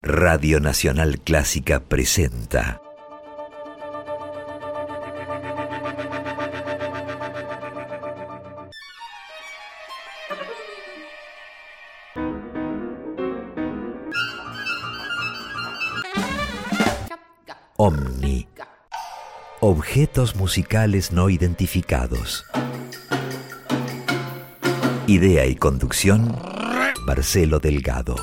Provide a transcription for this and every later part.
Radio Nacional Clásica presenta Omni. Objetos musicales no identificados. Idea y conducción, Marcelo Delgado.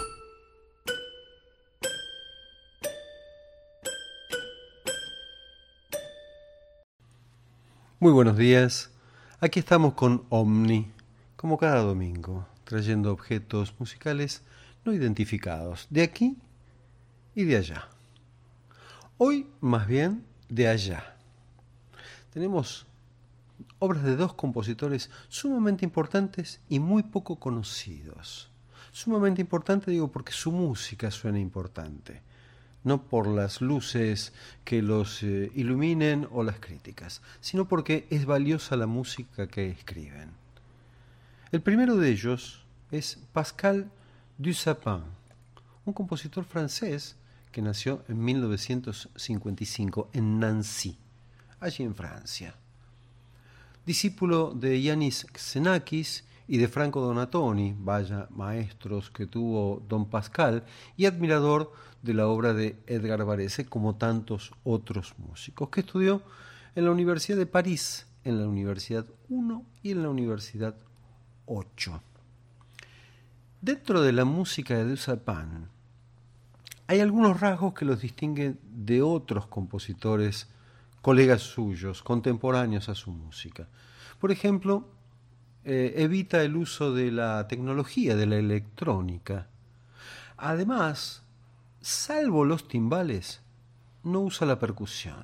Muy buenos días, aquí estamos con Omni, como cada domingo, trayendo objetos musicales no identificados, de aquí y de allá. Hoy, más bien, de allá. Tenemos obras de dos compositores sumamente importantes y muy poco conocidos. Sumamente importante, digo, porque su música suena importante, no por las luces que los iluminen o las críticas, sino porque es valiosa la música que escriben. El primero de ellos es Pascal Dussapin, un compositor francés que nació en 1955 en Nancy, allí en Francia. Discípulo de Yanis Xenakis y de Franco Donatoni, vaya maestros que tuvo don Pascal, y admirador de la obra de Edgar Varese, como tantos otros músicos, que estudió en la Universidad de París, en la Universidad 1 y en la Universidad 8. Dentro de la música de Dussapin hay algunos rasgos que los distinguen de otros compositores, colegas suyos, contemporáneos a su música. Por ejemplo, evita el uso de la tecnología, de la electrónica. Además, salvo los timbales, no usa la percusión.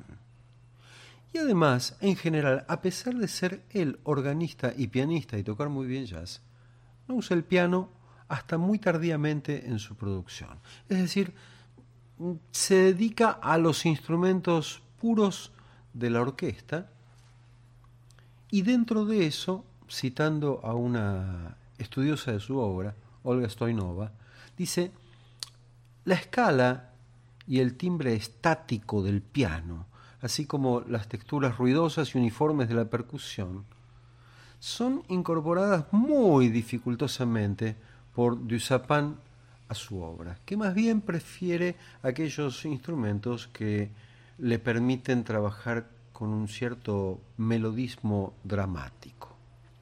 Y además, en general, a pesar de ser él organista y pianista y tocar muy bien jazz, no usa el piano hasta muy tardíamente en su producción. Es decir, se dedica a los instrumentos puros de la orquesta, y dentro de eso, citando a una estudiosa de su obra, Olga Stoyanova, dice: la escala y el timbre estático del piano, así como las texturas ruidosas y uniformes de la percusión, son incorporadas muy dificultosamente por Dussapin a su obra, que más bien prefiere aquellos instrumentos que le permiten trabajar con un cierto melodismo dramático.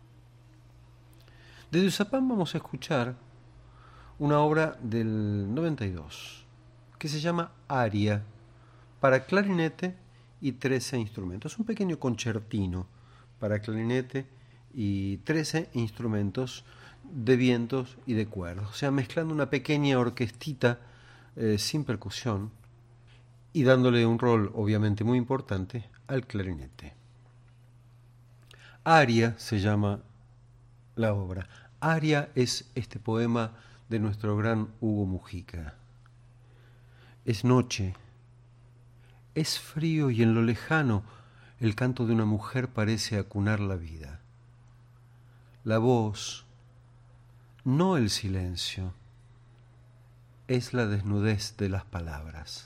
De Dussapin vamos a escuchar una obra del 92 que se llama Aria para clarinete y 13 instrumentos, un pequeño concertino para clarinete y 13 instrumentos de vientos y de cuerdas, o sea, mezclando una pequeña orquestita sin percusión y dándole un rol obviamente muy importante al clarinete. Aria se llama la obra. Aria es este poema de nuestro gran Hugo Mujica. Es noche, es frío y en lo lejano el canto de una mujer parece acunar la vida. La voz, no el silencio, es la desnudez de las palabras.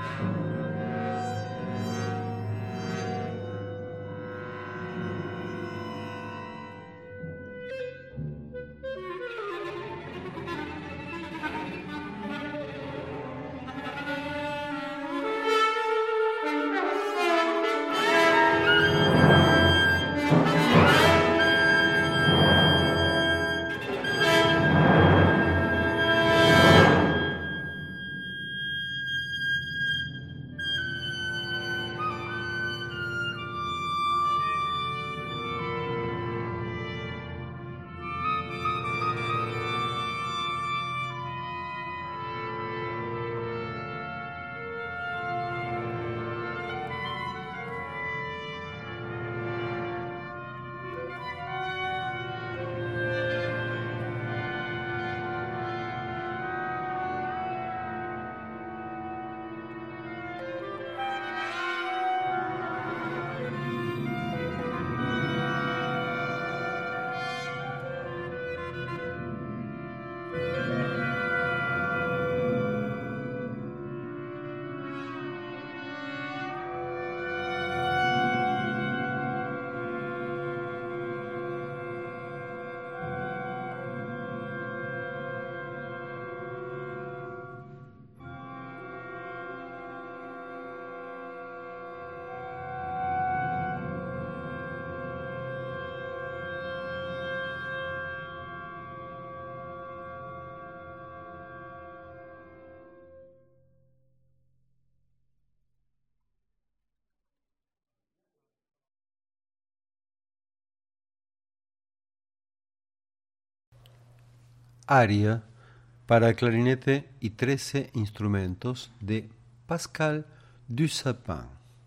Aria para clarinete y 13 instrumentos de Pascal Dussapin,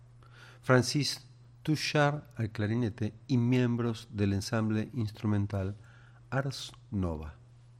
Francis Touchard al clarinete y miembros del ensamble instrumental Ars Nova.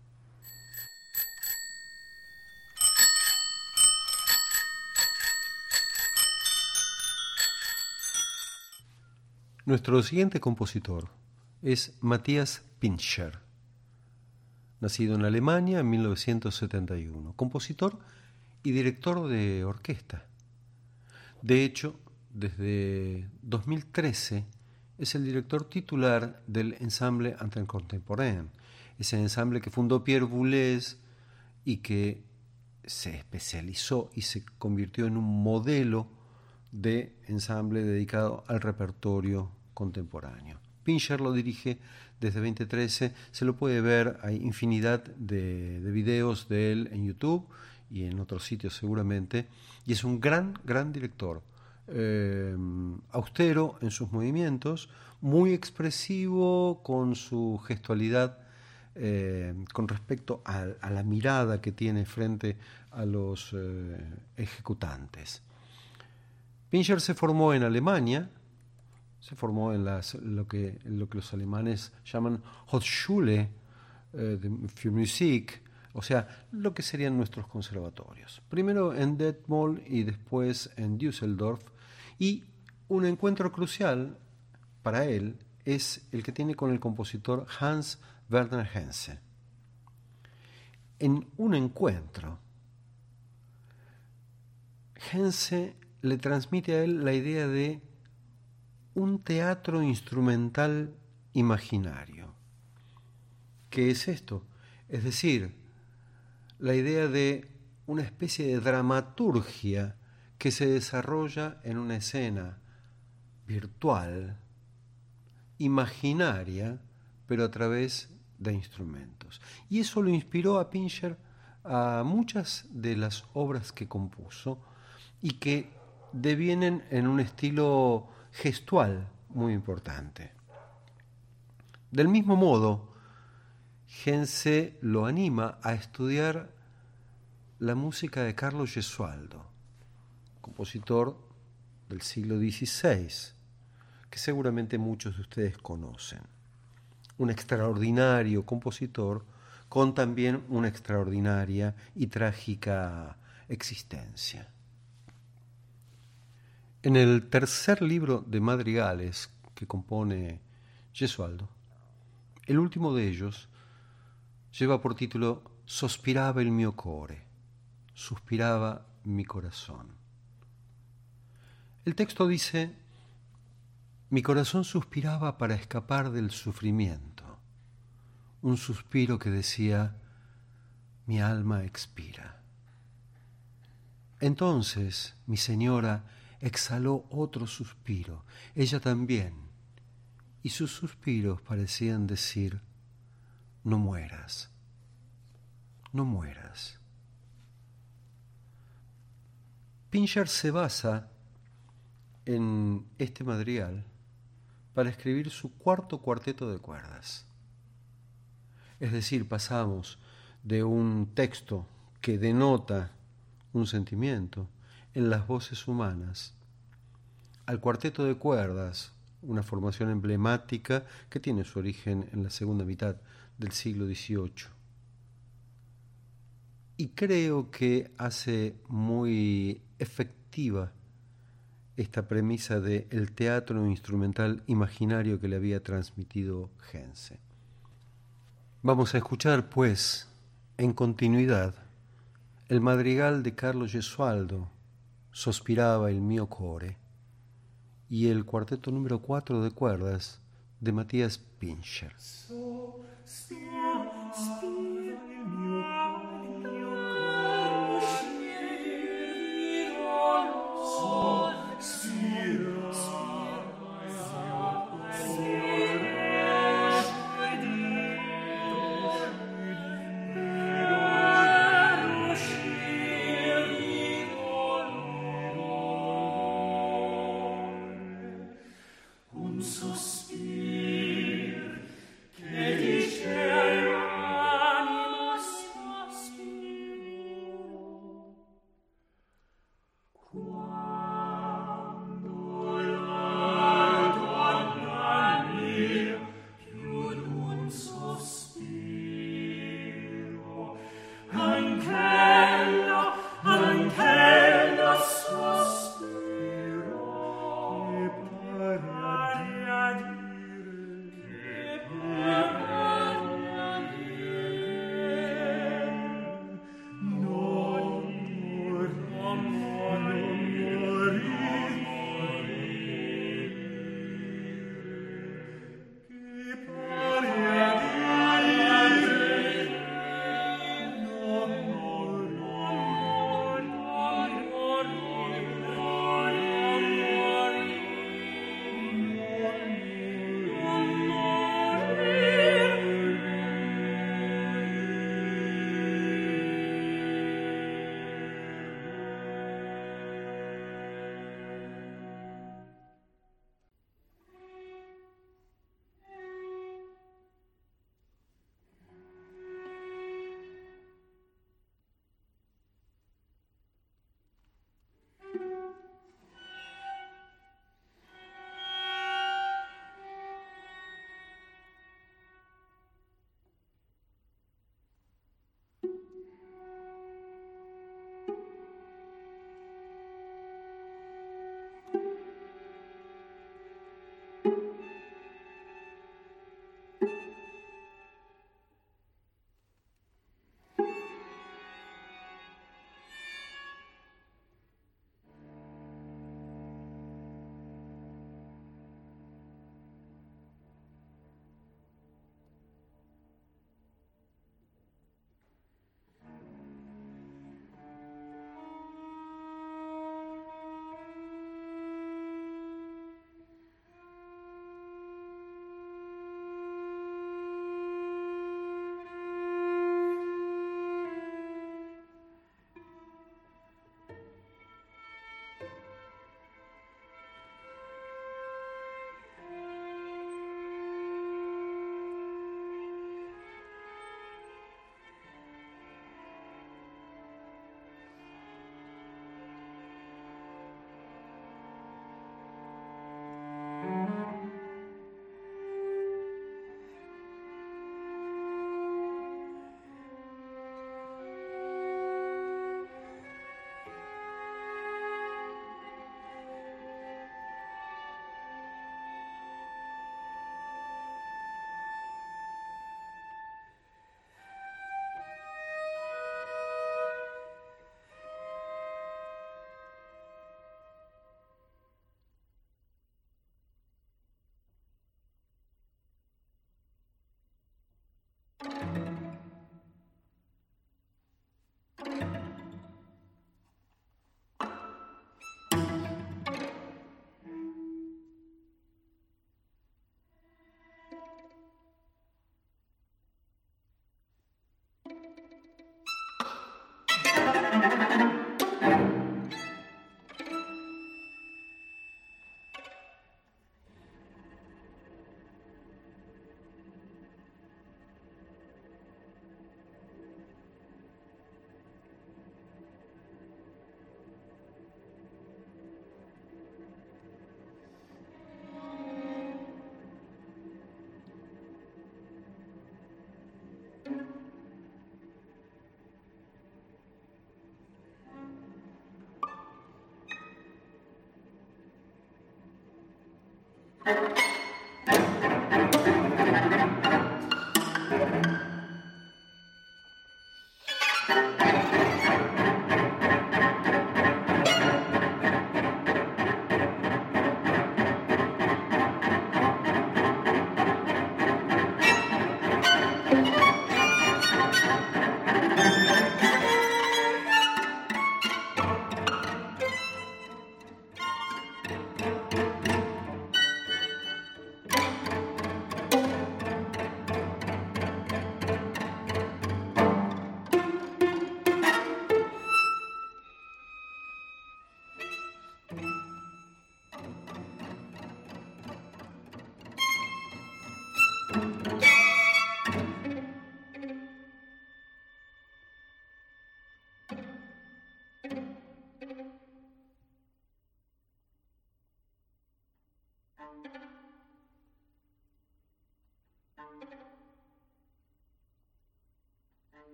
Nuestro siguiente compositor es Matthias Pintscher, nacido en Alemania en 1971, compositor y director de orquesta. De hecho, desde 2013 es el director titular del Ensemble Intercontemporain, ese ensamble que fundó Pierre Boulez y que se especializó y se convirtió en un modelo de ensamble dedicado al repertorio contemporáneo. Pintscher lo dirige desde 2013, se lo puede ver, hay infinidad de videos de él en YouTube y en otros sitios seguramente, y es un gran director, austero en sus movimientos, muy expresivo con su gestualidad, con respecto a la mirada que tiene frente a los ejecutantes. Pintscher se formó en Alemania, se formó en lo que los alemanes llaman Hochschule für Musik, o sea, lo que serían nuestros conservatorios. Primero en Detmold y después en Düsseldorf, y un encuentro crucial para él es el que tiene con el compositor Hans Werner Henze. En un encuentro, Henze le transmite a él la idea de un teatro instrumental imaginario. ¿Qué es esto? Es decir, la idea de una especie de dramaturgia que se desarrolla en una escena virtual, imaginaria, pero a través de instrumentos. Y eso lo inspiró a Pintscher a muchas de las obras que compuso y que devienen en un estilo gestual muy importante. Del mismo modo, Henze lo anima a estudiar la música de Carlo Gesualdo, compositor del siglo XVI, que seguramente muchos de ustedes conocen. Un extraordinario compositor con también una extraordinaria y trágica existencia. En el tercer libro de madrigales que compone Gesualdo, el último de ellos lleva por título Sospirava il mio core, suspiraba mi corazón. El texto dice: mi corazón suspiraba para escapar del sufrimiento, un suspiro que decía: mi alma expira. Entonces mi señora exhaló otro suspiro, ella también, y sus suspiros parecían decir: no mueras, no mueras. Pincher se basa en este madrigal para escribir su cuarto cuarteto de cuerdas. Es decir, pasamos de un texto que denota un sentimiento en las voces humanas al cuarteto de cuerdas, una formación emblemática que tiene su origen en la segunda mitad del siglo XVIII. Y creo que hace muy efectiva esta premisa de el teatro instrumental imaginario que le había transmitido Gense. Vamos a escuchar, pues, en continuidad, el madrigal de Carlo Gesualdo, Sospirava il mio core, y el cuarteto número 4 de cuerdas de Matthias Pincher. Sospir che diceva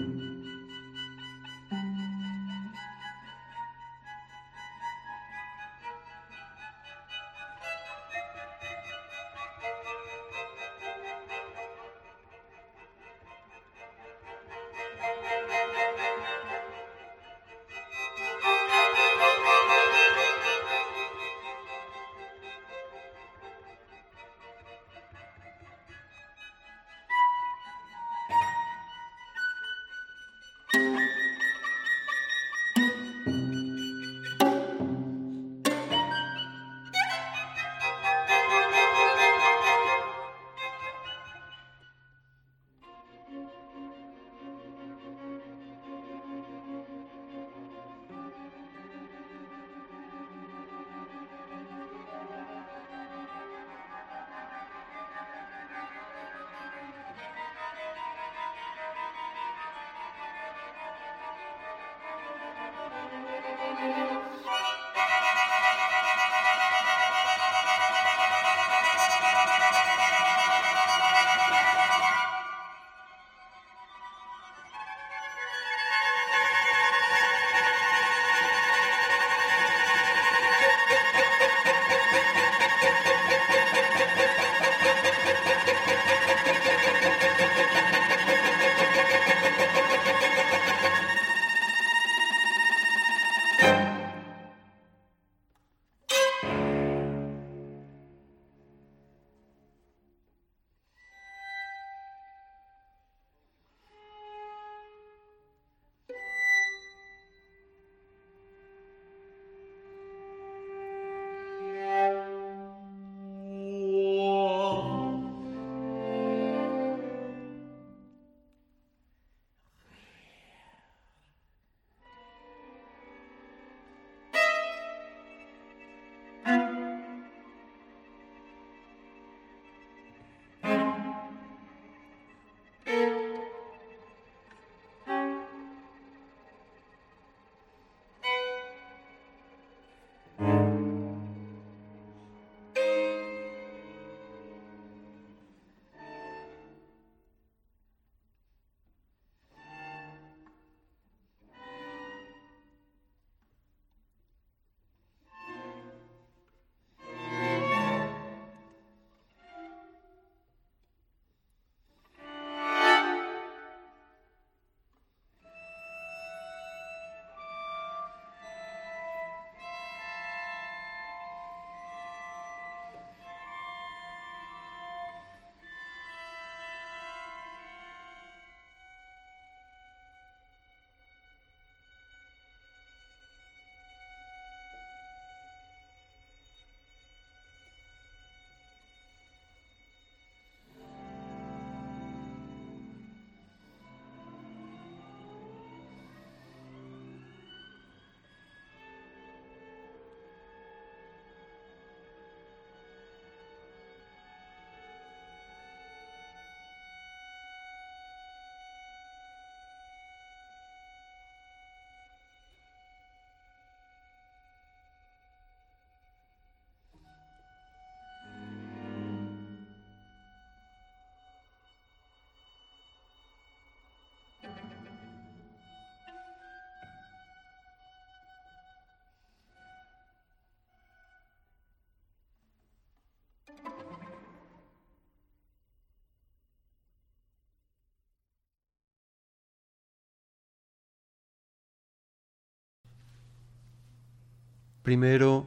Primero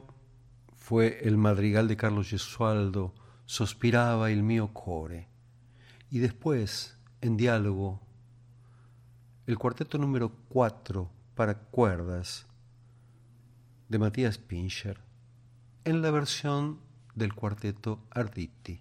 fue el madrigal de Carlo Gesualdo, Sospirava il mio core, y después, en diálogo, el cuarteto número 4 para cuerdas de Matías Pincher, en la versión del cuarteto Arditi.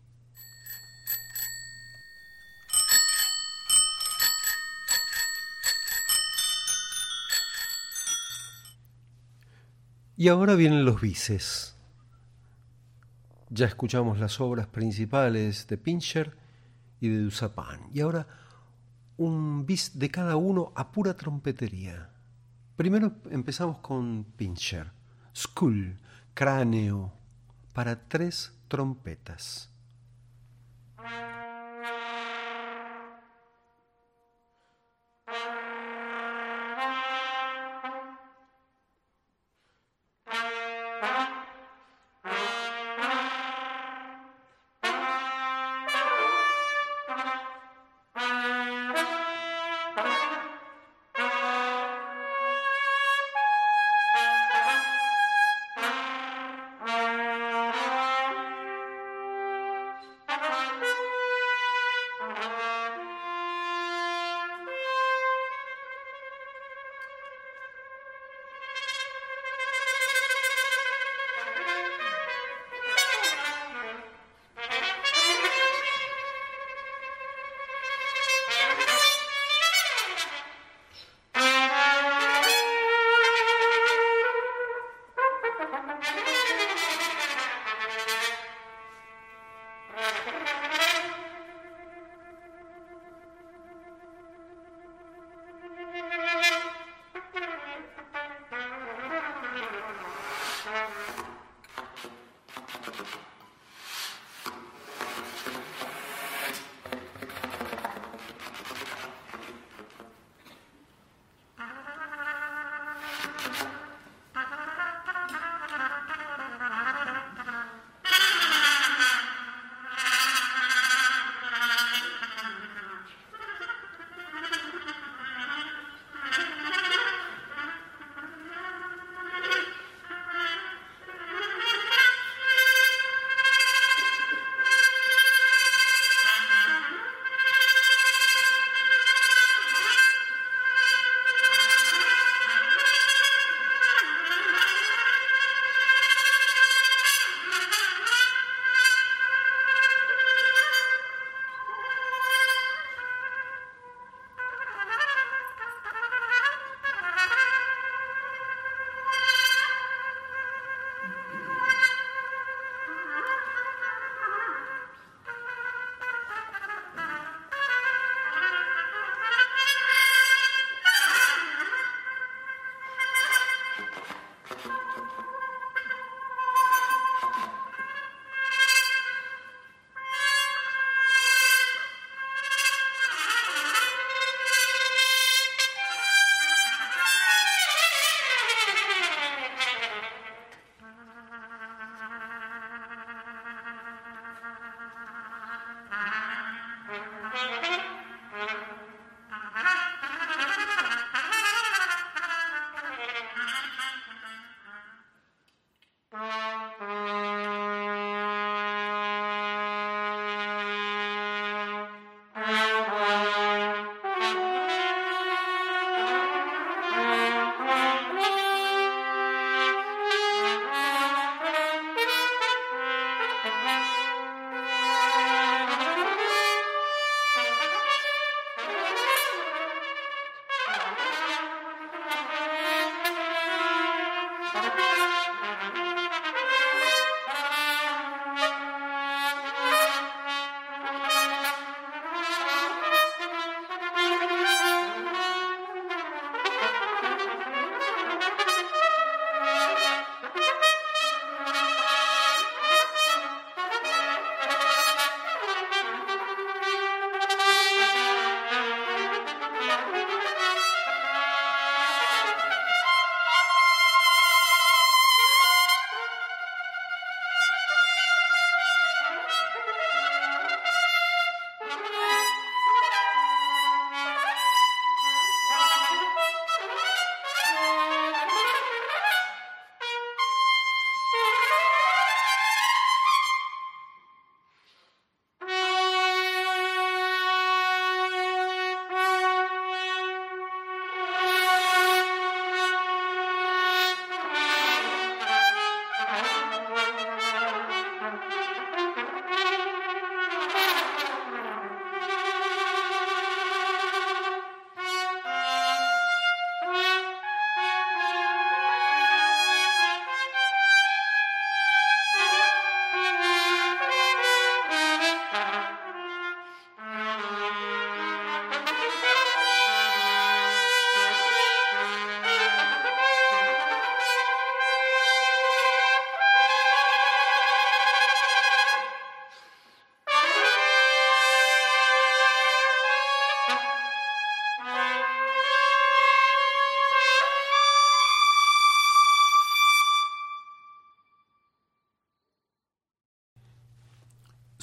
Y ahora vienen los bises. Ya escuchamos las obras principales de Pincher y de Dussapin. Y ahora un bis de cada uno a pura trompetería. Primero empezamos con Pincher. Skull, cráneo, para 3 trompetas.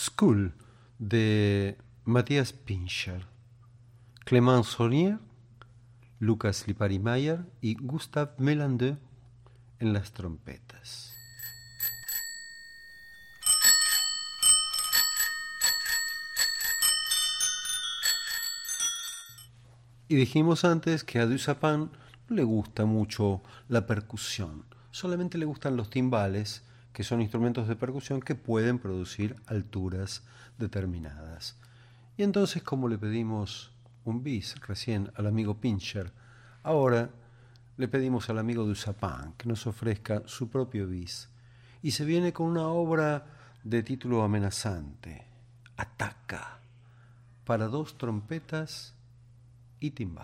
School de Matthias Pincher, Clément Saunier, Lucas Lipari-Meyer y Gustave Mellandeux en las trompetas. Y dijimos antes que a Dussapin no le gusta mucho la percusión, solamente le gustan los timbales, que son instrumentos de percusión que pueden producir alturas determinadas. Y entonces, como le pedimos un bis recién al amigo Pincher, ahora le pedimos al amigo Dussapin que nos ofrezca su propio bis. Y se viene con una obra de título amenazante, Ataca, para 2 trompetas y timbal.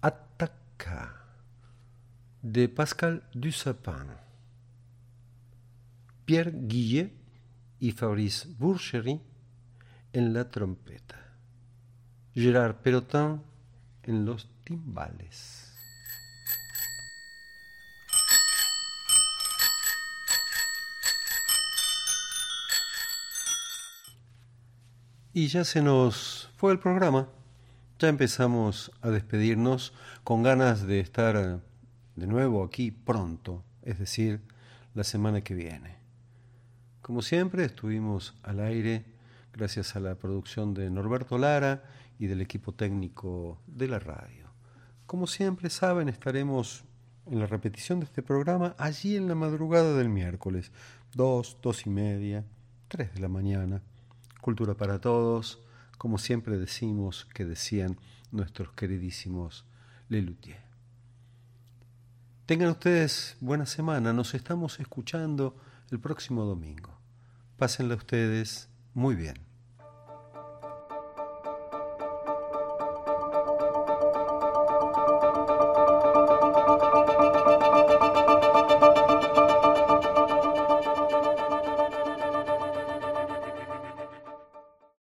Attaka de Pascal Dussapin, Pierre Guillet y Fabrice Bourchery en la trompeta, Gérard Perotin en los timbales. Y ya se nos fue el programa. Ya empezamos a despedirnos con ganas de estar de nuevo aquí pronto, es decir, la semana que viene. Como siempre, estuvimos al aire gracias a la producción de Norberto Lara y del equipo técnico de la radio. Como siempre saben, estaremos en la repetición de este programa allí en la madrugada del miércoles, 2, 2:30, 3 de la mañana. Cultura para todos, como siempre decimos que decían nuestros queridísimos Lelutier. Tengan ustedes buena semana, nos estamos escuchando el próximo domingo. Pásenla ustedes muy bien.